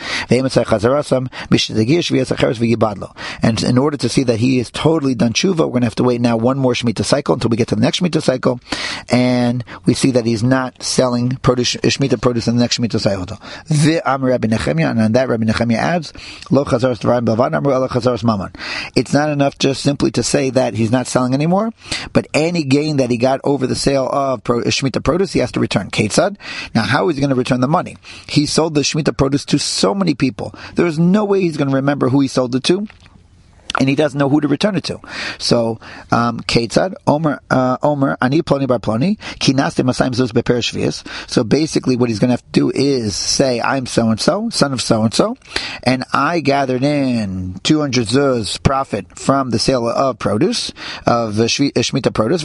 And in order to see that he is totally done tshuva, we're going to have to wait now one more Shemitah cycle until we get to the next Shemitah cycle, and we see that he's not selling Shemitah produce in the next Shemitah cycle. And on that Rabbi Nechemia adds, Lo chazaras d'varayim b'avad amru ela chazaras mammon. It's not enough just simply to say that he's not selling anymore, but any gain that he got over the sale of Shemitah produce, he has to return. Ketzad? Now, how is he going to return the money? He sold the Shemitah produce to so many people. There's no way he's going to remember who he sold it to, and he doesn't know who to return it to. So, Ketzad, Omer, Ani Ploni Bar Ploni, Kinaste Masayim Zuz Beper Shvius. So basically what he's going to have to do is say, I'm so-and-so, son of so-and-so, and I gathered in 200 zuz profit from the sale of produce, of Shemitah produce,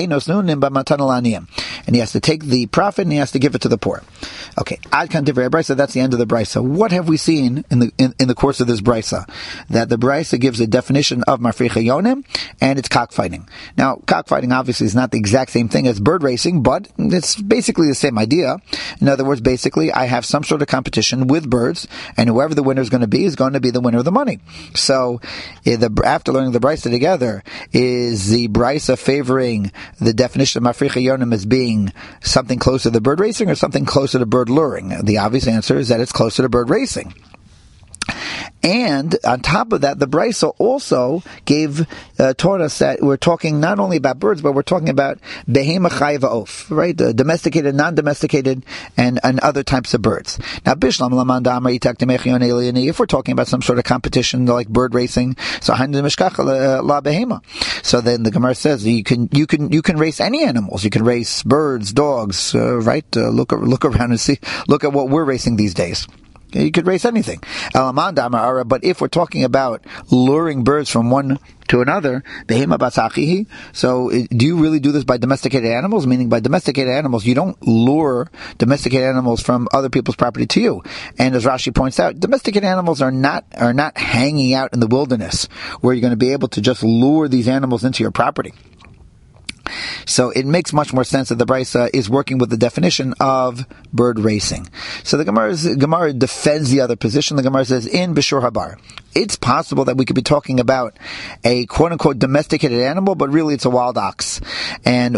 and he has to take the profit and he has to give it to the poor. Okay, Ad Kan Divrei Brisa, that's the end of the Brisa. What have we seen in the course of this Brisa? That the Brisa gives a definition of Mafricha Yonim, and it's cockfighting. Now, cockfighting obviously is not the exact same thing as bird racing, but it's basically the same idea. In other words, basically, I have some sort of competition with birds, and whoever the winner is going to be the winner of the money. So, after learning the Brisa together, is the Brisa favoring the definition of Mafricha Yonim as being something closer to bird racing or something closer to bird luring? The obvious answer is that it's closer to bird racing. And on top of that, the Brisa also taught us that we're talking not only about birds, but we're talking about behema chai va'of, right? Domesticated, non-domesticated, and other types of birds. Now, bishlam laman da'amar itak demechion eliani. If we're talking about some sort of competition like bird racing, so hainu mishkach la behema. So then the Gemara says you can race any animals. You can race birds, dogs, right? Look around and see. Look at what we're racing these days. You could race anything. But if we're talking about luring birds from one to another, so do you really do this by domesticated animals? Meaning by domesticated animals, you don't lure domesticated animals from other people's property to you. And as Rashi points out, domesticated animals are not hanging out in the wilderness where you're going to be able to just lure these animals into your property. So it makes much more sense that the Brisa is working with the definition of bird racing. So the Gemara defends the other position. The Gemara says, in Bishur Habar, it's possible that we could be talking about a quote-unquote domesticated animal, but really it's a wild ox. And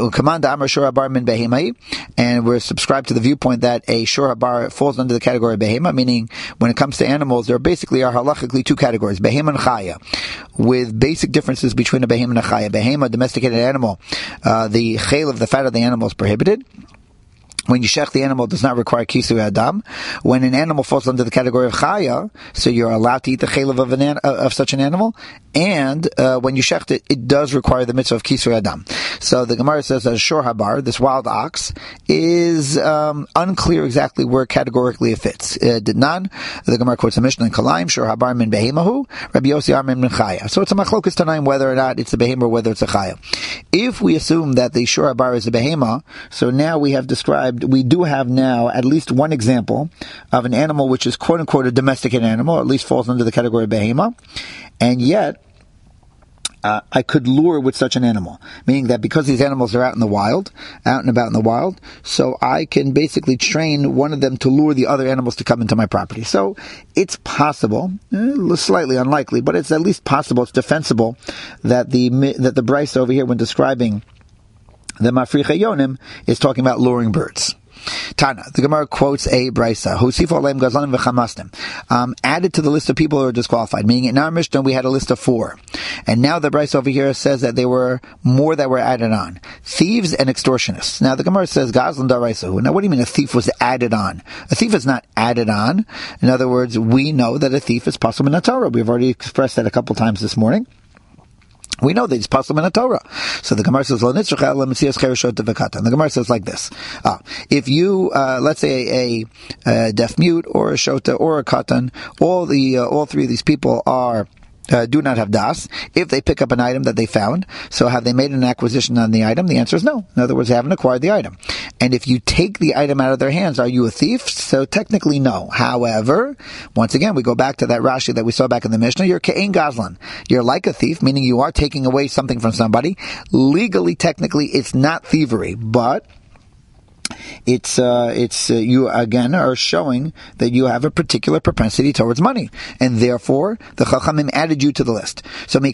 we're subscribed to the viewpoint that a Shur Habar falls under the category of Behema, meaning when it comes to animals, there basically are halachically two categories, Behema and Chaya, with basic differences between a Behema and a Chaya. Behema, domesticated animal, the chayil of the fat of the animal is prohibited. When you shech the animal, it does not require kisui adam. When an animal falls under the category of chaya, so you're allowed to eat the chaylev of such an animal, and when you shecht it, it does require the mitzvah of kisui adam. So the Gemara says that Shor Habar, this wild ox, is unclear exactly where categorically it fits. Did none. The Gemara quotes a Mishnah in Kalaim, Shor Habar min behemahu, Rabbi Yossi Armin min chaya. So it's a machlokas tanaim whether or not it's a behema or whether it's a chaya. If we assume that the Shor Habar is a behema, so now we do have now at least one example of an animal which is quote unquote a domesticated animal, or at least falls under the category of behema, and yet I could lure with such an animal, meaning that because these animals are out and about in the wild, so I can basically train one of them to lure the other animals to come into my property. So it's possible, slightly unlikely, but it's at least possible, it's defensible, that the Bryce over here, when describing the Mafricha Yonim, is talking about luring birds. Tana, the Gemara quotes a Brisa, added to the list of people who are disqualified, meaning in our Mishnah we had a list of 4. And now the Brisa over here says that there were more that were added on. Thieves and extortionists. Now the Gemara says, Gazlan Daraisahu. Now what do you mean a thief was added on? A thief is not added on. In other words, we know that a thief is possible in the Torah. We've already expressed that a couple times this morning. We know that it's possible in a Torah. So the Gemara says, and the Gemara says like this. If you, let's say a deaf mute or a shota or a katan, all 3 of these people are do not have das. If they pick up an item that they found, so have they made an acquisition on the item? The answer is no. In other words, they haven't acquired the item. And if you take the item out of their hands, are you a thief? So technically no. However, once again, we go back to that Rashi that we saw back in the Mishnah. You're ke'ein gazlan. You're like a thief, meaning you are taking away something from somebody. Legally, technically, it's not thievery, but it's you again are showing that you have a particular propensity towards money, and therefore the Chachamim added you to the list. So now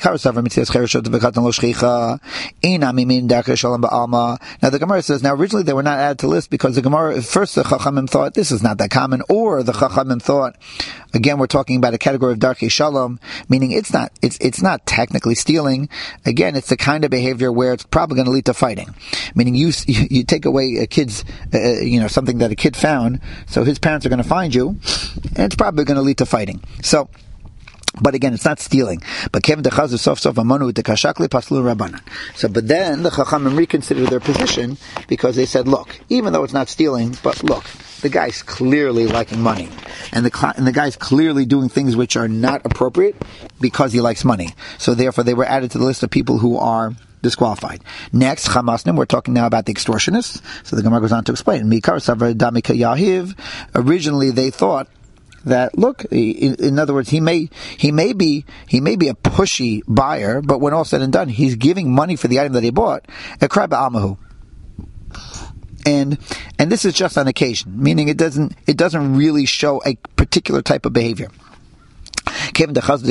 the Gemara says, now originally they were not added to the list because the Chachamim thought this is not that common, or the Chachamim thought, again, we're talking about a category of darkei shalom, meaning it's not technically stealing. Again, it's the kind of behavior where it's probably going to lead to fighting, meaning you take away a kid's something that a kid found, so his parents are going to find you, and it's probably going to lead to fighting. So, but again, it's not stealing. But Kevin the Chazir sof amanu the kashakli paslu rabbanan. So, but then the Chachamim reconsidered their position because they said, look, even though it's not stealing, but look, the guy's clearly liking money, and the guy's clearly doing things which are not appropriate because he likes money. So therefore, they were added to the list of people who are disqualified. Next, Chamasnim, we're talking now about the extortionists. So the Gemara goes on to explain. Mikar Savar Damika Yahiv. Originally, they thought that, look, in other words, he may be a pushy buyer, but when all said and done, he's giving money for the item that he bought. Ekrab Amahu. And this is just on occasion, meaning it doesn't really show a particular type of behavior. But on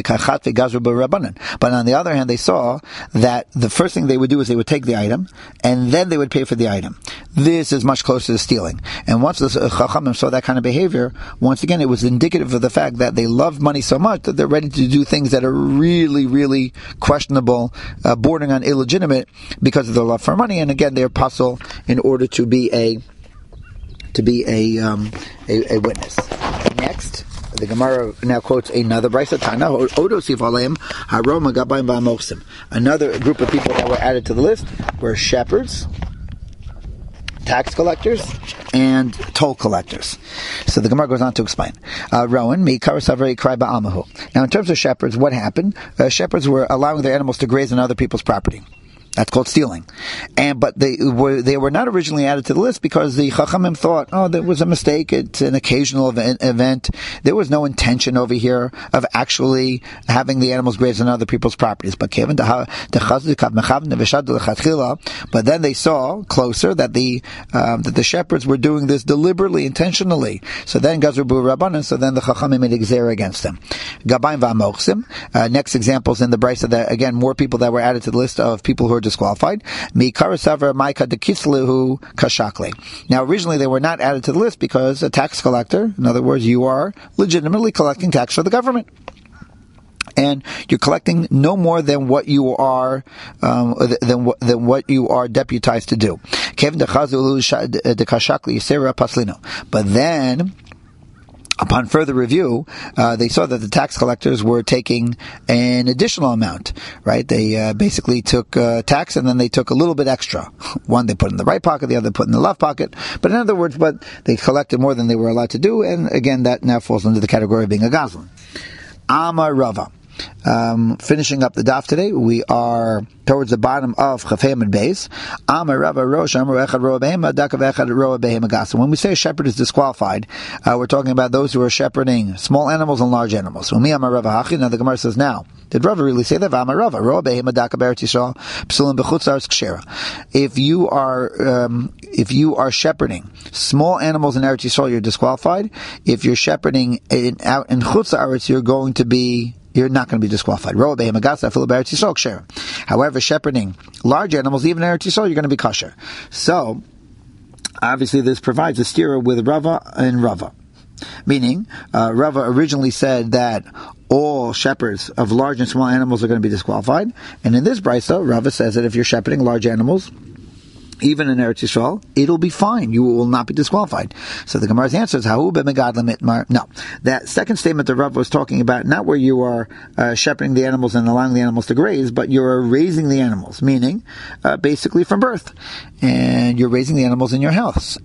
the other hand, they saw that the first thing they would do is they would take the item, and then they would pay for the item. This is much closer to stealing. And once the Chachamim saw that kind of behavior, once again, it was indicative of the fact that they love money so much that they're ready to do things that are really, really questionable, bordering on illegitimate, because of their love for money. And again, they're apostle in order to be a witness. Next, the Gemara now quotes another Brisa Tana, Odosif Aleim Haroma Gabayim Ba'Moksim. Another group of people that were added to the list were shepherds, tax collectors, and toll collectors. So the Gemara goes on to explain. Rowan, Mi Karasavri Krai Ba'amahu. Now in terms of shepherds, what happened? Shepherds were allowing their animals to graze on other people's property. That's called stealing. But they were not originally added to the list because the Chachamim thought, there was a mistake. It's an occasional event. There was no intention over here of actually having the animals graze on other people's properties. But then they saw closer that the shepherds were doing this deliberately, intentionally. So then Gazru Bu Rabbanan, so then the Chachamim made a gzera against them. Gabayim v'amochsim. Next examples in the Brisa that again more people that were added to the list of people who are disqualified. Mi karasaver maika dekislehu kashakle. Now originally they were not added to the list because a tax collector, in other words, you are legitimately collecting tax for the government. And you're collecting no more than what you are than what you are deputized to do. But then, upon further review, they saw that the tax collectors were taking an additional amount, right? They basically took tax and then they took a little bit extra. One they put in the right pocket, the other put in the left pocket. But in other words, they collected more than they were allowed to do, and again, that now falls under the category of being a gazlan. Amar Rava. Finishing up the daf today, we are towards the bottom of Chafayim and Beis. Amar Rava Rosh Amar Echad Roa Behema Dakav Echad Roa Behema Gasa. When we say a shepherd is disqualified, we're talking about those who are shepherding small animals and large animals. Umi Amar Rava Hachi. Now the Gemara says, now did Rava really say that? Amar Rava Roa Behema Dakav Eretz Yisrael Psulim Bechutz Aretz Kshera. If you are shepherding small animals in Eretz Yisrael, you're disqualified. If you're shepherding out in Chutz Aretz, you're not going to be disqualified. However, shepherding large animals, even in Eretz Yisrael, you're going to be kosher. So, obviously this provides a stira with Rava and Rava. Meaning, Rava originally said that all shepherds of large and small animals are going to be disqualified. And in this brisa, Rava says that if you're shepherding large animals, even in Eretz Yisrael, it'll be fine. You will not be disqualified. So the Gemara's answer is, no. That second statement that Rav was talking about, not where you are shepherding the animals and allowing the animals to graze, but you're raising the animals, meaning basically from birth. And you're raising the animals in your house.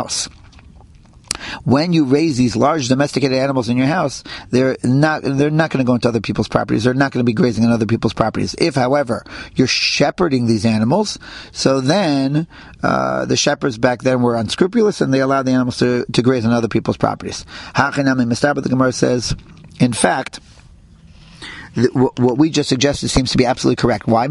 When you raise these large domesticated animals in your house, they're not going to go into other people's properties. They're not going to be grazing on other people's properties. If, however, you're shepherding these animals, so then the shepherds back then were unscrupulous and they allowed the animals to graze on other people's properties. But the Gemara says, in fact, what we just suggested seems to be absolutely correct. Why?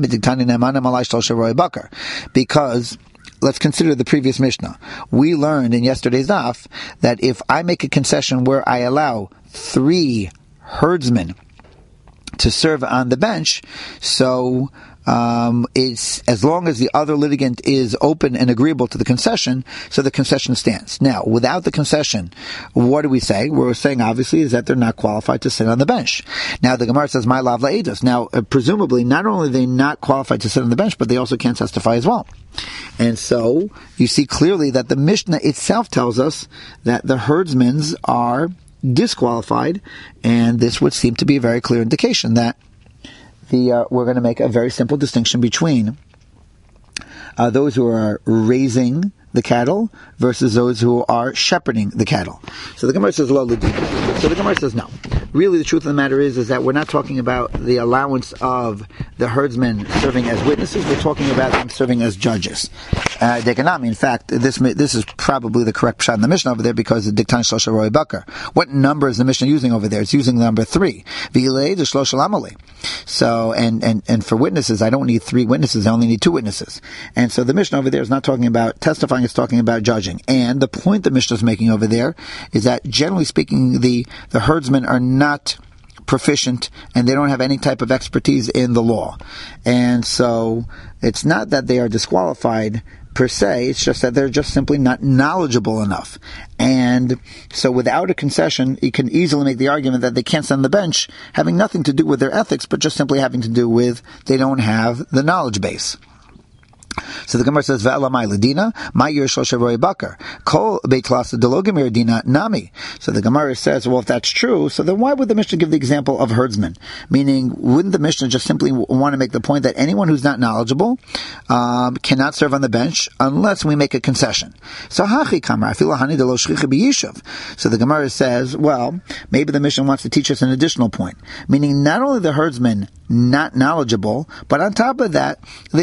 Because let's consider the previous Mishnah. We learned in yesterday's daf that if I make a concession where I allow 3 herdsmen to serve on the bench, so it's as long as the other litigant is open and agreeable to the concession, so the concession stands. Now, without the concession, what do we say? What we're saying, obviously, is that they're not qualified to sit on the bench. Now, the Gemara says, "My lav la'edos." Now, presumably, not only are they not qualified to sit on the bench, but they also can't testify as well. And so, you see clearly that the Mishnah itself tells us that the herdsmen are disqualified, and this would seem to be a very clear indication that we're going to make a very simple distinction between those who are raising the cattle versus those who are shepherding the cattle. So the Gemara says, So the Gemara says, no. Really, the truth of the matter is that we're not talking about the allowance of the herdsmen serving as witnesses. We're talking about them serving as judges. In fact, this is probably the correct pshat in the Mishnah over there because the Diktan Shlosha Roi Bakar. What number is the Mishnah using over there? It's using the number 3. V'ilei de Shlosha Lamali. So, and for witnesses, I don't need 3 witnesses. I only need 2 witnesses. And so the Mishnah over there is not talking about testifying. It's talking about judging. And the point the Mishnah is making over there is that generally speaking, the herdsmen are not proficient and they don't have any type of expertise in the law. And so it's not that they are disqualified per se, it's just that they're just simply not knowledgeable enough. And so without a concession, you can easily make the argument that they can't sit on the bench, having nothing to do with their ethics, but just simply having to do with they don't have the knowledge base. So the Gemara says, "Ve'elamai ledina, ma'ir shosha roi bakar, kol beit lasa delogimir dina nami." So the Gemara says, well, if that's true, so then why would the Mishnah give the example of herdsmen? Meaning, wouldn't the Mishnah just simply want to make the point that anyone who's not knowledgeable cannot serve on the bench unless we make a concession? So hachi kamar, afilu hani delo shchicha b'yishuv. So the Gemara says, well, maybe the Mishnah wants to teach us an additional point, meaning not only the herdsmen not knowledgeable, but on top of that, they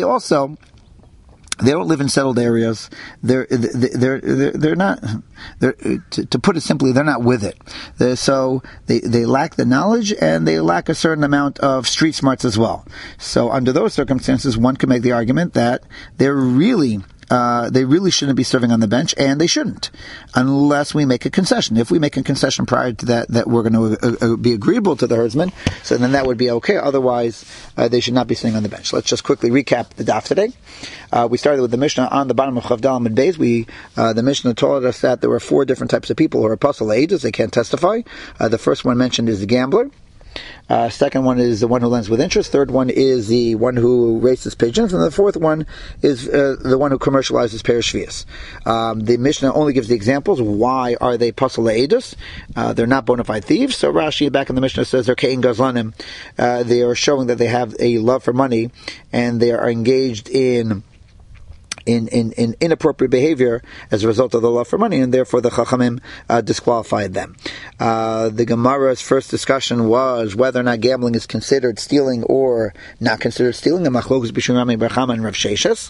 don't live in settled areas. They're not. To put it simply, they're not with it. So they lack the knowledge and they lack a certain amount of street smarts as well. So under those circumstances, one could make the argument that they really shouldn't be serving on the bench, and they shouldn't, unless we make a concession. If we make a concession prior to that we're going to be agreeable to the herdsman, so then that would be okay. Otherwise, they should not be sitting on the bench. Let's just quickly recap the daf today. We started with the Mishnah on the bottom of Chav Dal Amud Beis. The Mishnah told us that there were 4 different types of people who are apostle ages. They can't testify. The first one mentioned is the gambler. Second one is the one who lends with interest. Third one is the one who raises pigeons. And the fourth one is the one who commercializes Perish Shvius. The Mishnah only gives the examples. Why are they Pasal Le'edus? They're not bona fide thieves. So Rashi back in the Mishnah says they're Kein Gazlanim. They are showing that they have a love for money and they are engaged in inappropriate behavior as a result of the love for money, and therefore the Chachamim disqualified them. The Gemara's first discussion was whether or not gambling is considered stealing or not considered stealing. The Machlokas B'Shum Rami Bar Chama and Rav Sheshes.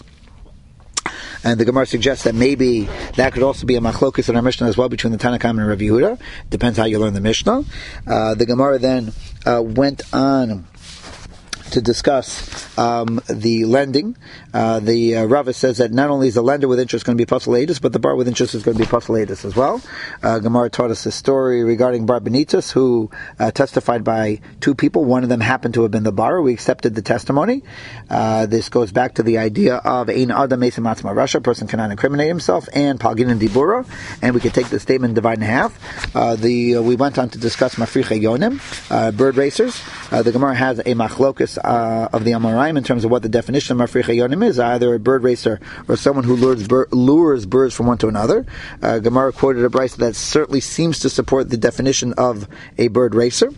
And the Gemara suggests that maybe that could also be a machlokus in our Mishnah as well between the Tanakh and Rav Yehuda. Depends how you learn the Mishnah. The Gemara then went on to discuss the lending. The Rava says that not only is the lender with interest going to be Pasal Le'edus, but the bar with interest is going to be Pasal Le'edus as well. Gemara taught us a story regarding Bar Benitus, who testified by 2 people. One of them happened to have been the bar. We accepted the testimony. This goes back to the idea of Ein Adam Mesim Atzma Rasha, a person cannot incriminate himself, and Palgin and Dibura, and we could take the statement and divide in half. We went on to discuss Mafricha Yonim, bird racers. The Gemara has a machlokus of the Amoraim in terms of what the definition of Mafricha Yonim is, either a bird racer or someone who lures birds from one to another. Gemara quoted a brayso that certainly seems to support the definition of a bird racer.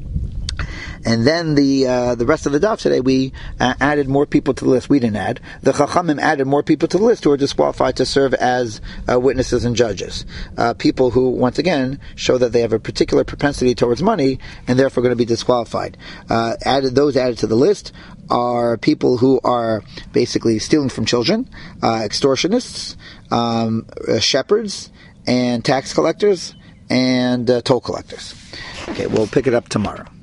And then the rest of the daf today, we added more people to the list. We didn't add. The Chachamim added more people to the list who are disqualified to serve as witnesses and judges. People who, once again, show that they have a particular propensity towards money and therefore going to be disqualified. Added to the list are people who are basically stealing from children, extortionists, shepherds, and tax collectors, and toll collectors. Okay, we'll pick it up tomorrow.